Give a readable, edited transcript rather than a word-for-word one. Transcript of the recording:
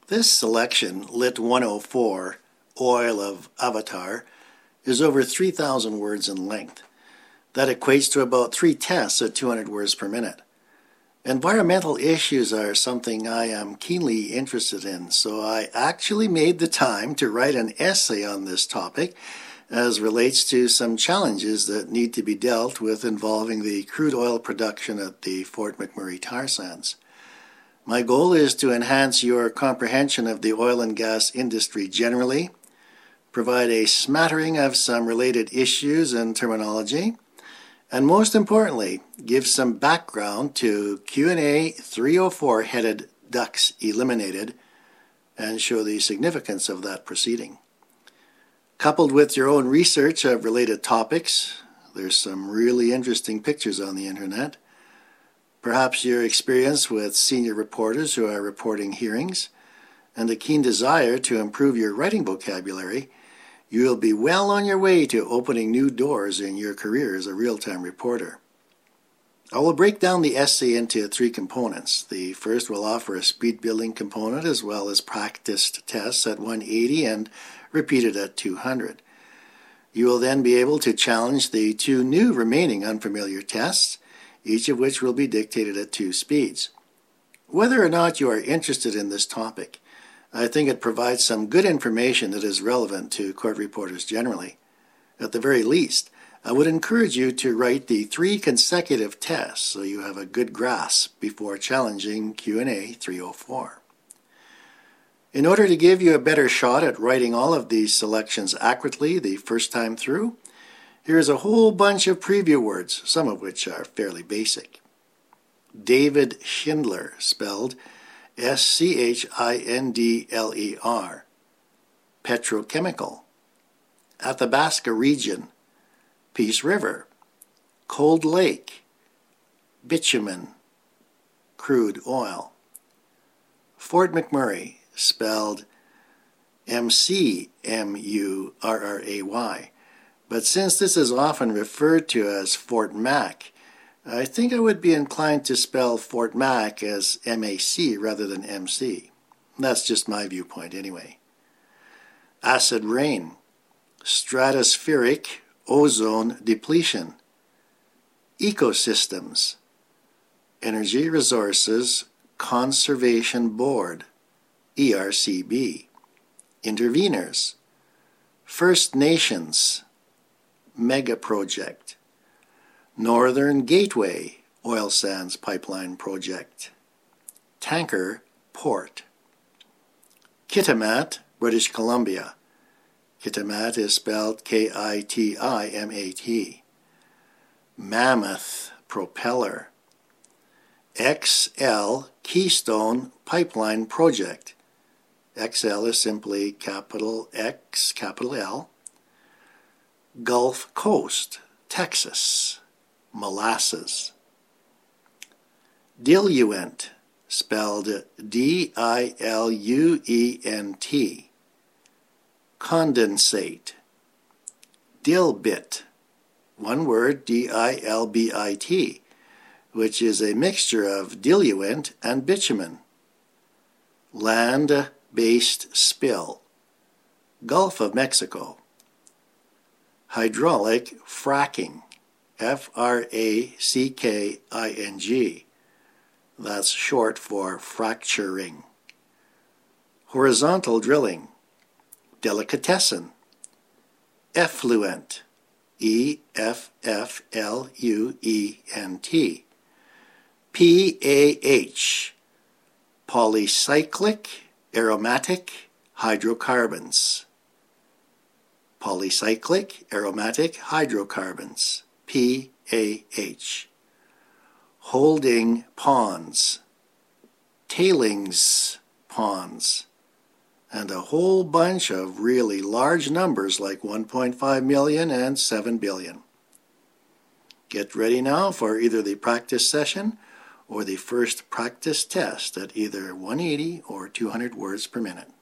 This selection, Lit 104, Oil of Avatar, is over 3,000 words in length. That equates to about 3 tests at 200 words per minute. Environmental issues are something I am keenly interested in, so I actually made the time to write an essay on this topic as relates to some challenges that need to be dealt with involving the crude oil production at the Fort McMurray tar sands. My goal is to enhance your comprehension of the oil and gas industry generally, provide a smattering of some related issues and terminology, and most importantly, give some background to Q&A 304 headed Ducks Eliminated and show the significance of that proceeding. Coupled with your own research of related topics, there's some really interesting pictures on the internet. Perhaps your experience with senior reporters who are reporting hearings and a keen desire to improve your writing vocabulary, you will be well on your way to opening new doors in your career as a real-time reporter. I will break down the essay into 3 components. The first will offer a speed-building component as well as practiced tests at 180 and repeated at 200. You will then be able to challenge the 2 new remaining unfamiliar tests, each of which will be dictated at 2 speeds. Whether or not you are interested in this topic, I think it provides some good information that is relevant to court reporters generally. At the very least, I would encourage you to write the 3 consecutive tests so you have a good grasp before challenging Q&A 304. In order to give you a better shot at writing all of these selections accurately the first time through, here's a whole bunch of preview words, some of which are fairly basic. David Schindler, spelled Schindler. Petrochemical. Athabasca region. Peace River. Cold Lake. Bitumen. Crude oil. Fort McMurray, spelled Mcmurray. But since this is often referred to as Fort Mac, I think I would be inclined to spell Fort Mac as MAC rather than MC. That's just my viewpoint anyway. Acid rain, stratospheric ozone depletion, ecosystems, Energy Resources Conservation Board, ERCB, interveners, First Nations, Mega Project, Northern Gateway Oil Sands Pipeline Project, Tanker Port, Kitimat, British Columbia. Kitimat is spelled Kitimat. Mammoth Propeller, XL Keystone Pipeline Project. XL is simply capital X, capital L. Gulf Coast, Texas, molasses. Diluent, spelled Diluent. Condensate. Dilbit, one word, Dilbit, which is a mixture of diluent and bitumen. Land-based spill. Gulf of Mexico. Hydraulic fracking, Fracking. That's short for fracturing. Horizontal drilling. Delicatessen. Effluent, Effluent. PAH, polycyclic aromatic hydrocarbons. Polycyclic aromatic hydrocarbons, PAH. Holding ponds, tailings ponds, and a whole bunch of really large numbers like 1.5 million and 7 billion. Get ready now for either the practice session or the first practice test at either 180 or 200 words per minute.